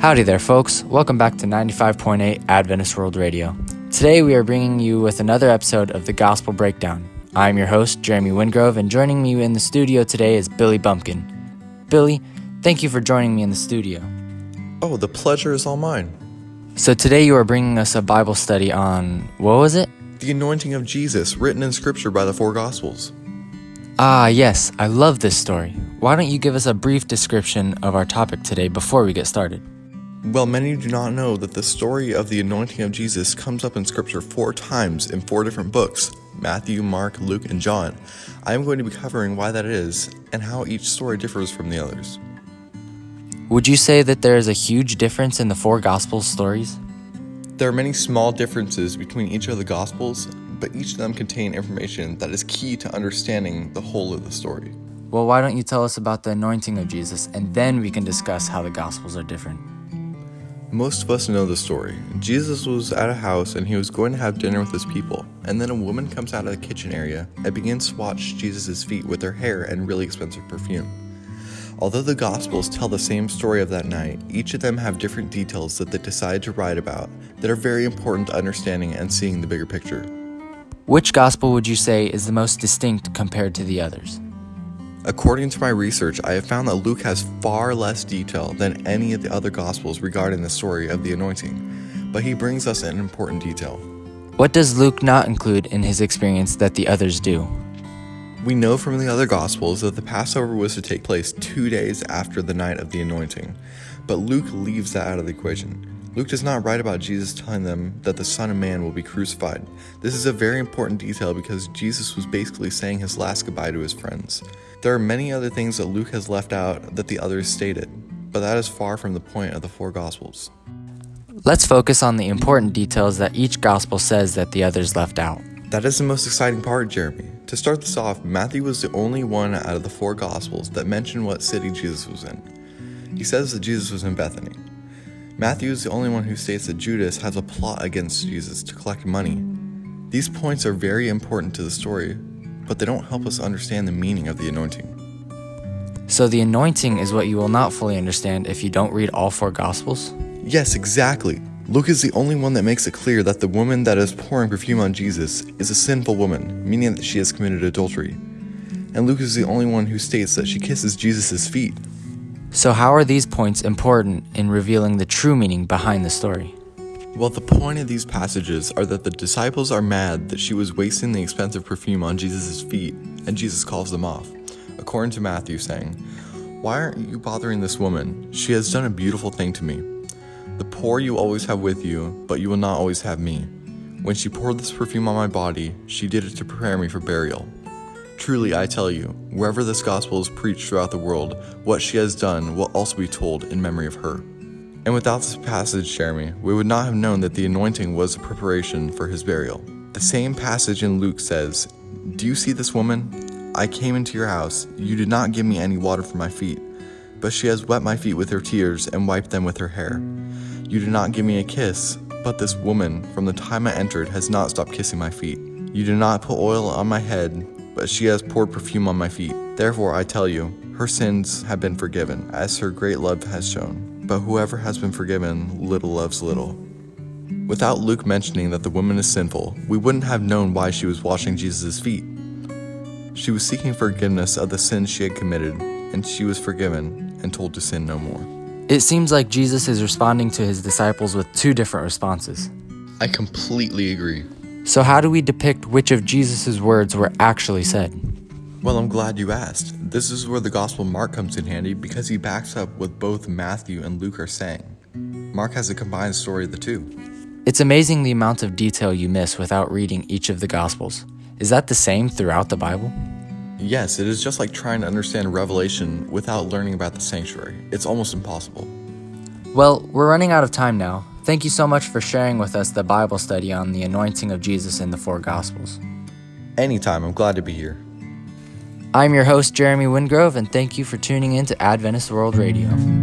Howdy there, folks. Welcome back to 95.8 Adventist World Radio. Today we are bringing you with another episode of the Gospel Breakdown. I'm your host, Jeremy Wingrove, and joining me in the studio today is Billy Bumpkin. Billy, thank you for joining me in the studio. Oh, the pleasure is all mine. So today you are bringing us a Bible study on, what was it? The anointing of Jesus, written in Scripture by the four Gospels. Ah, yes, I love this story. Why don't you give us a brief description of our topic today before we get started? Well, many do not know that the story of the anointing of Jesus comes up in Scripture 4 times in 4 different books, Matthew, Mark, Luke, and John. I am going to be covering why that is and how each story differs from the others. Would you say that there is a huge difference in the four Gospel stories? There are many small differences between each of the Gospels, but each of them contain information that is key to understanding the whole of the story. Well, why don't you tell us about the anointing of Jesus, and then we can discuss how the Gospels are different. Most of us know the story. Jesus was at a house and he was going to have dinner with his people, and then a woman comes out of the kitchen area and begins to wash Jesus' feet with her hair and really expensive perfume. Although the Gospels tell the same story of that night, each of them have different details that they decide to write about that are very important to understanding and seeing the bigger picture. Which Gospel would you say is the most distinct compared to the others? According to my research, I have found that Luke has far less detail than any of the other Gospels regarding the story of the anointing, but he brings us an important detail. What does Luke not include in his experience that the others do? We know from the other Gospels that the Passover was to take place 2 days after the night of the anointing, but Luke leaves that out of the equation. Luke does not write about Jesus telling them that the Son of Man will be crucified. This is a very important detail because Jesus was basically saying his last goodbye to his friends. There are many other things that Luke has left out that the others stated, but that is far from the point of the four Gospels. Let's focus on the important details that each Gospel says that the others left out. That is the most exciting part, Jeremy. To start this off, Matthew was the only one out of the four Gospels that mentioned what city Jesus was in. He says that Jesus was in Bethany. Matthew is the only one who states that Judas has a plot against Jesus to collect money. These points are very important to the story, but they don't help us understand the meaning of the anointing. So the anointing is what you will not fully understand if you don't read all four Gospels? Yes, exactly. Luke is the only one that makes it clear that the woman that is pouring perfume on Jesus is a sinful woman, meaning that she has committed adultery. And Luke is the only one who states that she kisses Jesus' feet. So how are these points important in revealing the true meaning behind the story? Well, the point of these passages are that the disciples are mad that she was wasting the expensive perfume on Jesus' feet, and Jesus calls them off, according to Matthew, saying, "Why aren't you bothering this woman? She has done a beautiful thing to me. The poor you always have with you, but you will not always have me. When she poured this perfume on my body, she did it to prepare me for burial. Truly, I tell you, wherever this gospel is preached throughout the world, what she has done will also be told in memory of her." And without this passage, Jeremy, we would not have known that the anointing was a preparation for his burial. The same passage in Luke says, "Do you see this woman? I came into your house. You did not give me any water for my feet, but she has wet my feet with her tears and wiped them with her hair. You did not give me a kiss, but this woman, from the time I entered, has not stopped kissing my feet. You did not put oil on my head, but she has poured perfume on my feet. Therefore, I tell you, her sins have been forgiven, as her great love has shown. But whoever has been forgiven little loves little." Without Luke mentioning that the woman is sinful, we wouldn't have known why she was washing Jesus' feet. She was seeking forgiveness of the sins she had committed, and she was forgiven and told to sin no more. It seems like Jesus is responding to his disciples with two different responses. I completely agree. So how do we depict which of Jesus' words were actually said? Well, I'm glad you asked. This is where the Gospel Mark comes in handy because he backs up what both Matthew and Luke are saying. Mark has a combined story of the two. It's amazing the amount of detail you miss without reading each of the Gospels. Is that the same throughout the Bible? Yes, it is just like trying to understand Revelation without learning about the sanctuary. It's almost impossible. Well, we're running out of time now. Thank you so much for sharing with us the Bible study on the anointing of Jesus in the four Gospels. Anytime, I'm glad to be here. I'm your host, Jeremy Wingrove, and thank you for tuning in to Adventist World Radio.